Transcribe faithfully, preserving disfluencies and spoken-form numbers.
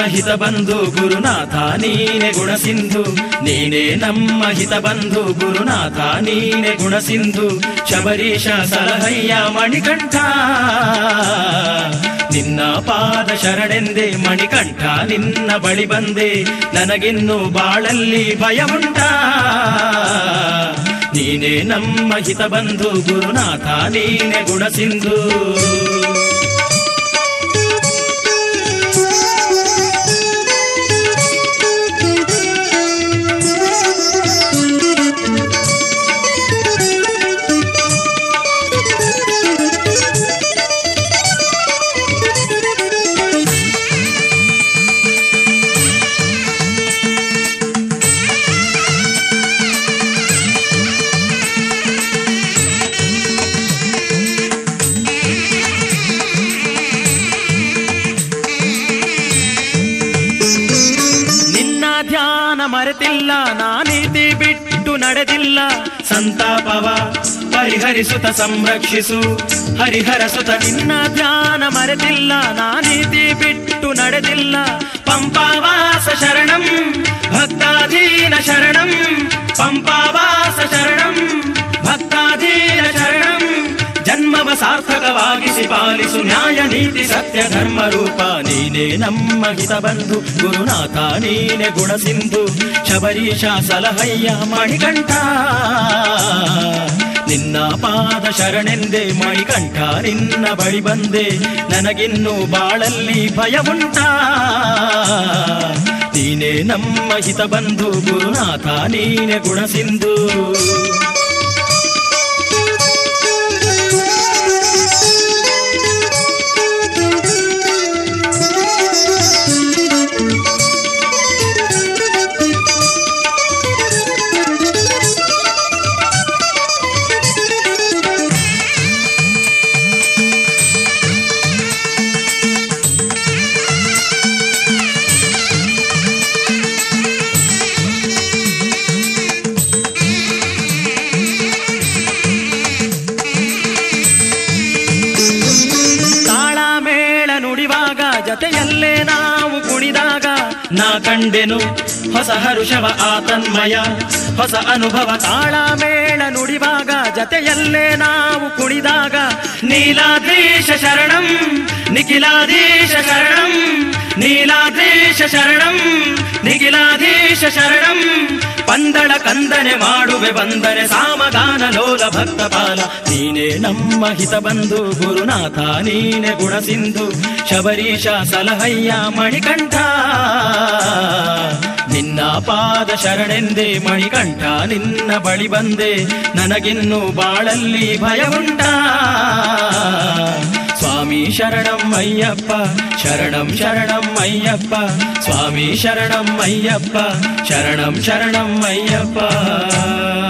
ಹಿತ ಬಂಧು ಗುರುನಾಥ ನೀನೆ ಗುಣಸಿಂಧು, ನೀನೇ ನಮ್ಮ ಹಿತ ಬಂಧು ಗುರುನಾಥ ನೀನೆ ಗುಣಸಿಂಧು. ಶಬರೀಶ ಸಲಹಯ್ಯ ಮಣಿಕಂಠ ನಿನ್ನ ಪಾದ ಶರಣೆಂದೆ ಮಣಿಕಂಠ ನಿನ್ನ ಬಳಿ ಬಂದೆ, ನನಗಿನ್ನು ಬಾಳಲ್ಲಿ ಭಯ ಉಂಟ. ನೀನೇ ನಮ್ಮ ಹಿತ ಬಂಧು ಗುರುನಾಥ ನೀನೆ ಗುಣಸಿಂಧು. ಮರೆತಿಲ್ಲ ನಾನೀತಿ ಬಿಟ್ಟು ನಡೆದಿಲ್ಲ, ಸಂತಾಪವ ಪರಿಹರಿಸುತ್ತ ಸಂರಕ್ಷಿಸು ಹರಿಹರ ಸುತ. ನಿನ್ನ ಧ್ಯಾನ ಮರೆತಿಲ್ಲ ನಾನೀತಿ ಬಿಟ್ಟು ನಡೆದಿಲ್ಲ, ಪಂಪಾವಾಸ ಶರಣಂ ಭಕ್ತಾಧೀನ ಶರಣಂ, ಪಂಪಾವಾಸ ಶರಣಂ ಭಕ್ತಾಧೀನ ಶರಣಂ. ಜನ್ಮವ ಸಾರ್ಥಕವಾಗಿಸಿ ಪಾಲಿಸು ನ್ಯಾಯ ನೀತಿ ಸತ್ಯ ಧರ್ಮ ರೂಪ. ನೀನೇ ನಮ್ಮ ಹಿತ ಬಂಧು ಗುರುನಾಥ ನೀನೆ ಗುಣಸಿಂಧು. ಶಬರೀಶ ಸಲಹಯ್ಯ ಮಣಿಕಂಠ ನಿನ್ನ ಪಾದ ಶರಣೆಂದೆ ಮಣಿಕಂಠ ನಿನ್ನ ಬಳಿ ಬಂದೆ, ನನಗಿನ್ನು ಬಾಳಲ್ಲಿ ಭಯ ಉಂಟ. ನೀನೇ ನಮ್ಮ ಹಿತ ಬಂಧು ಗುರುನಾಥ ನೀನೆ ಗುಣಸಿಂಧು. ಜತೆಯಲ್ಲೇ ನಾವು ಕುಣಿದಾಗ ನಾ ಕಂಡೆನು ಹೊಸ ಹರುಷವ ಆತನ್ಮಯ ಹೊಸ ಅನುಭವ. ತಾಳ ಮೇಳ ನುಡಿವಾಗ ಜತೆಯಲ್ಲೇ ನಾವು ಕುಣಿದಾಗ, ನೀಲಾದ್ರೀಶ ಶರಣಂ ನಿಖಿಲಾಧೀಶ ಶರಣಂ, ನೀಲಾದ್ರೀಶ ಶರಣಂ ನಿಖಿಲಾಧೀಶ ಶರಣಂ. ಪಂದಳ ಕಂದನೆ ಮಾಡುವೆ ವಂದನೆ ಸಾಮಗಾನ ಲೋಲ ಭಕ್ತ ಪಾಲ. ನೀನೇ ನಮ್ಮ ಹಿತ ಬಂಧು ಗುರುನಾಥ ನೀನೆ ಗುಣಸಿಂಧು. ಶಬರೀಶ ಸಲಹಯ್ಯ ಮಣಿಕಂಠ ನಿನ್ನ ಪಾದ ಶರಣೆಂದೆ ಮಣಿಕಂಠ ನಿನ್ನ ಬಳಿ ಬಂದೆ, ನನಗಿನ್ನು ಬಾಳಲ್ಲಿ ಭಯ ಉಂಟ. ಸ್ವಾಮಿ ಶರಣಂ ಅಯ್ಯಪ್ಪ ಶರಣಂ ಶರಣಂ ಅಯ್ಯಪ್ಪ, ಸ್ವಾಮಿ ಶರಣಂ ಅಯ್ಯಪ್ಪ ಶರಣಂ ಶರಣಂ ಅಯ್ಯಪ್ಪ.